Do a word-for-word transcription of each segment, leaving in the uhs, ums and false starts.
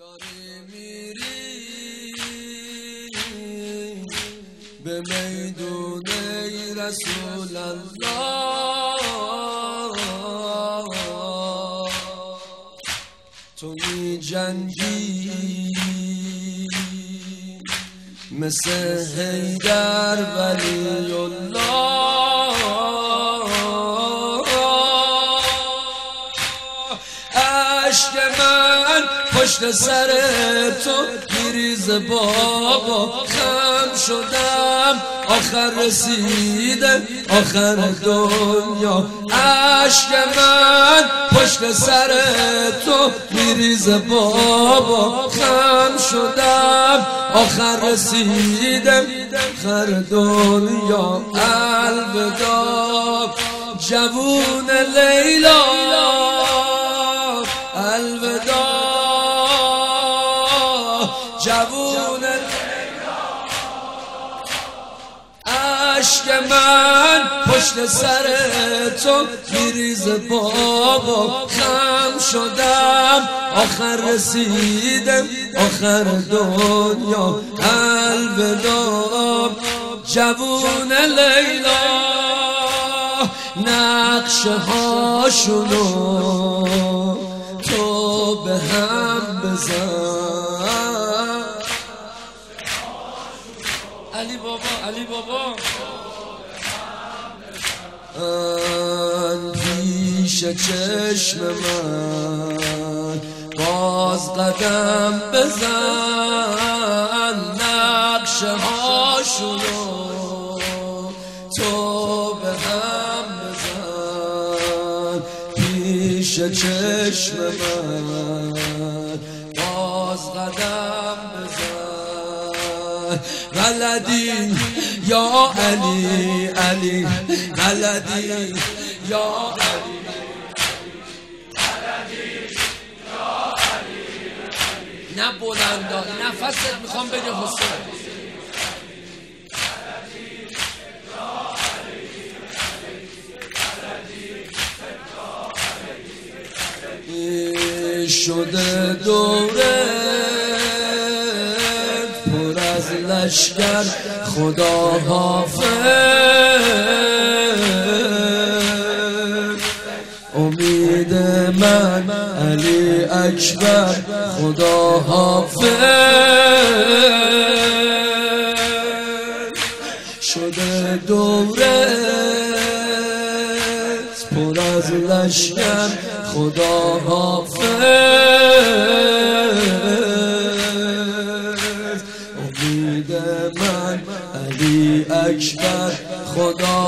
داری میری به میدون ای رسول الله، تو می جنگی مثل حیدر ولی الله. عشق من پشت سر تو میریز بابا، خم شدم آخر رسیده آخر دنیا. عشق من پشت سر تو میریز بابا، خم شدم آخر رسیده آخر دنیا. الوداع جوون لیلا، الوداع جوون لیلا. عشق من پشت سر تو میریز بابا، خم شدم آخر رسیدم آخر دنیا. الوداع جوون لیلا، نقشه هاشونو تو به هم بزن. علی بابا علی بابا پیش چشم من باز قدم بزن. نقشه هاشونو تو به هم بزن. پیش چشم من باز قدم بزن. بلدی یا علی علی، بلدی یا علی، نه بلندا نفست میخوام بگه حسین. شده دوره پر از لشکر، خدا حافظ. امید من علی اکبر، خدا حافظ. شده دوره پر از لشکر، خدا حافظ. امید من علی اکبر، خدا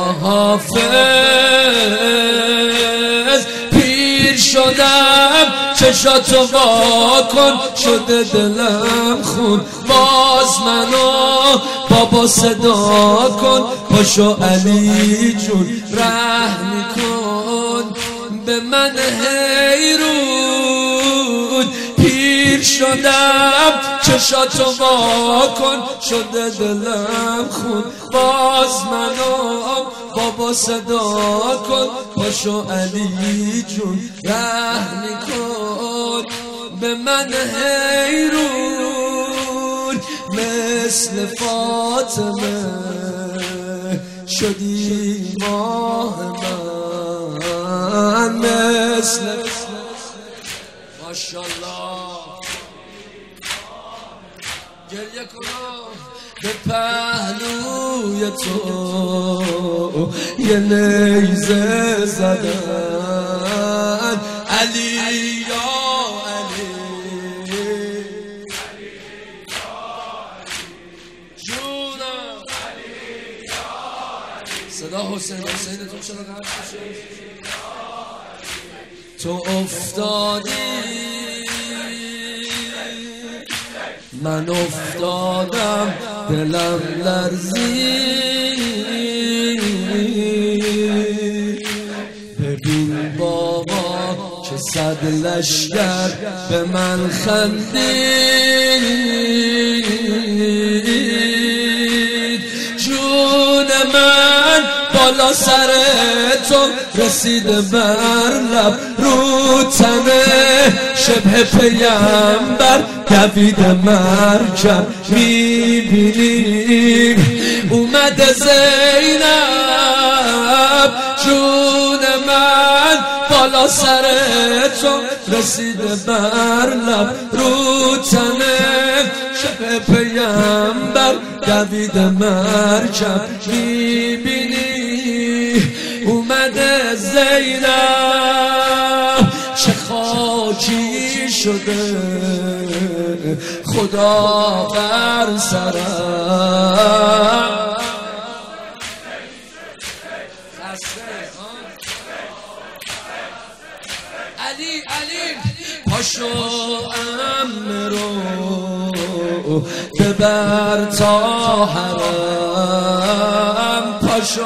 حافظ. پیر شدم چشاتو وا کن، شده دلم خون، باز منو بابا صدا کن. پاشو علی جون رحم کن به من حیرون. پیر شدم چشاتو وا کن، شده دلم خون، باز منو بابا صدا کن. پاشو علی جون رحم کن به من حیرون. مثل فاطمه شدی ماه من، مثل ماشاءالله. گریه کنم به پهلوی تو یه نیزه زدن. علی یا علی، جونم صدا حسین. حسین تو چرا قرد میشه؟ تو افتادی من افتادم، دلم لرزید. ببین بابا که صد لشکر به من خندید. جون من بالا سر تو رسیده بر لب، رو تنه شبه پیامبر دوید مرکب میبینیم اومده زینب جون من بالا سر تو رسیده بر لب رو تنه شبه پیامبر دوید مرکب میبینی اومده زینب چه خاکی شده خدا بر سرم علی علی پاشو امم رو ببر تا حرم پاشو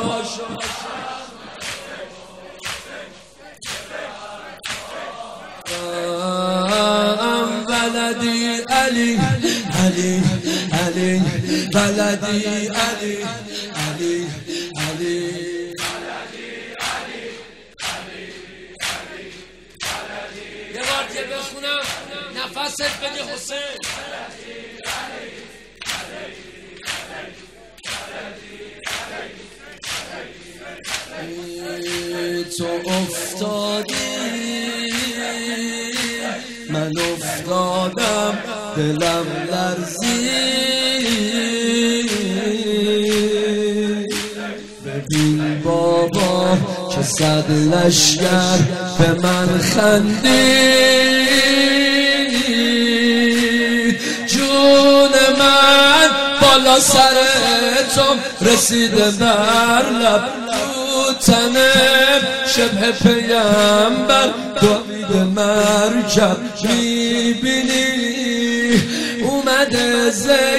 ولدی علی علی علی ولدی علی علی علی یه بار که بخونم نفست بدی حسین تو افتادی من افتادم دلم لرزید ببین بابا که صد لشکر به من خندید جون من بالا سر تو رسیده بر لب تنه شبه پیامبر دوید مرکب میبینی اومده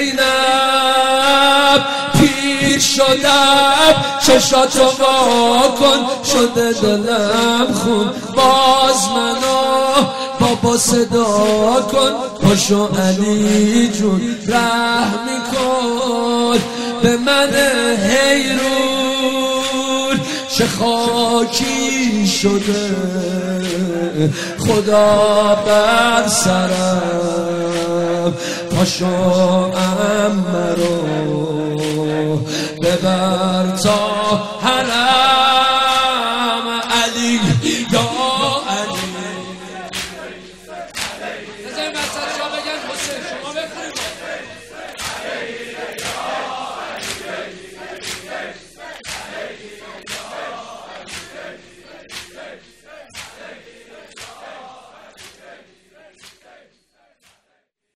زینب پیر شدم چشاتو واکن شده دلم خون باز منو بابا صدا کن پاشو علی جون رحمی کن به من حیرون چه خاکی شده خدا بر سرم پاشو عمه رو ببر تا حرم علی یا علی